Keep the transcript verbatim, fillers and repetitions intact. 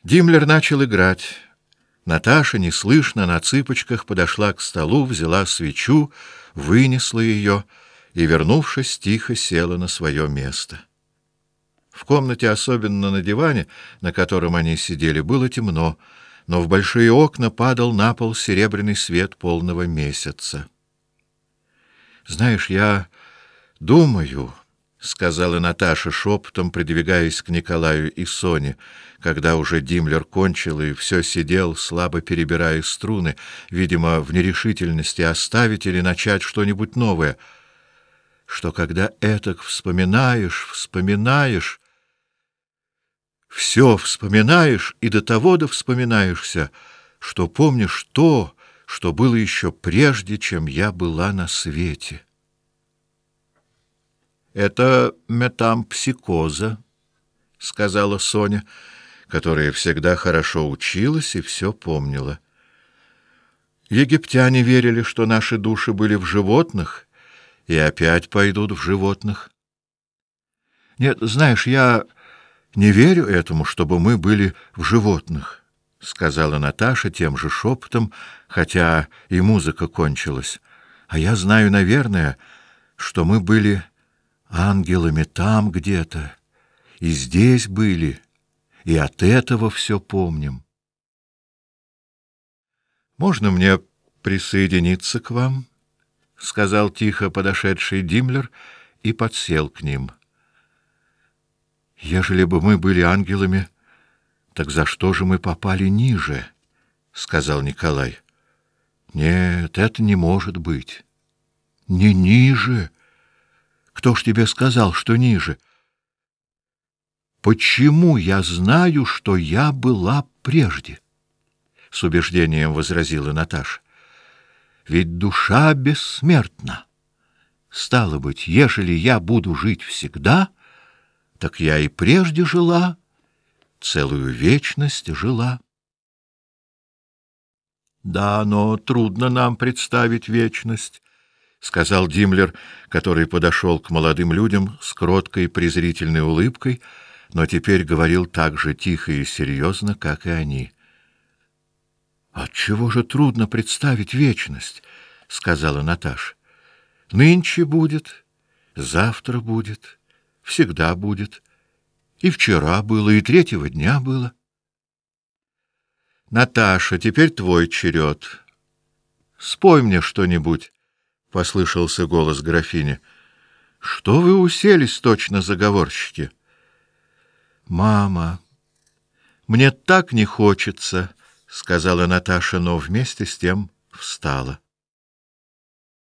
Диммлер начал играть. Наташа неслышно на цыпочках подошла к столу, взяла свечу, вынесла ее и, вернувшись, тихо села на свое место. В комнате, особенно на диване, на котором они сидели, было темно, но в большие окна падал на пол серебряный свет полного месяца. «Знаешь, я думаю, — сказала Наташа шепотом, придвигаясь к Николаю и Соне, когда уже Диммлер кончил и все сидел, слабо перебирая струны, видимо, в нерешительности оставить или начать что-нибудь новое, что когда этак вспоминаешь, вспоминаешь, все вспоминаешь и до того до вспоминаешься, что помнишь то, что было еще прежде, чем я была на свете». «Это метампсикоза», — сказала Соня, которая всегда хорошо училась и все помнила. «Египтяне верили, что наши души были в животных, и опять пойдут в животных. Нет, знаешь, я не верю этому, чтобы мы были в животных», — сказала Наташа тем же шепотом, хотя и музыка кончилась. «А я знаю, наверное, что мы были ангелами там где-то, и здесь были, и от этого все помним». «Можно мне присоединиться к вам?» — сказал тихо подошедший Диммлер и подсел к ним. «Ежели бы мы были ангелами, так за что же мы попали ниже?» — сказал Николай. «Нет, это не может быть». «Не ниже? Кто ж тебе сказал, что ниже?» «Почему я знаю, что я была прежде?» — с убеждением возразила Наташа. «Ведь душа бессмертна. Стало быть, ежели я буду жить всегда, так я и прежде жила, целую вечность жила». «Да, но трудно нам представить вечность», — сказал Диммлер, который подошел к молодым людям с кроткой презрительной улыбкой, но теперь говорил так же тихо и серьезно, как и они. «Отчего же трудно представить вечность?» — сказала Наташа. «Нынче будет, завтра будет, всегда будет, и вчера было, и третьего дня было». «Наташа, теперь твой черед. Спой мне что-нибудь», — послышался голос графини. «Что вы уселись, точно заговорщики?» «Мама, мне так не хочется», — сказала Наташа, но вместе с тем встала.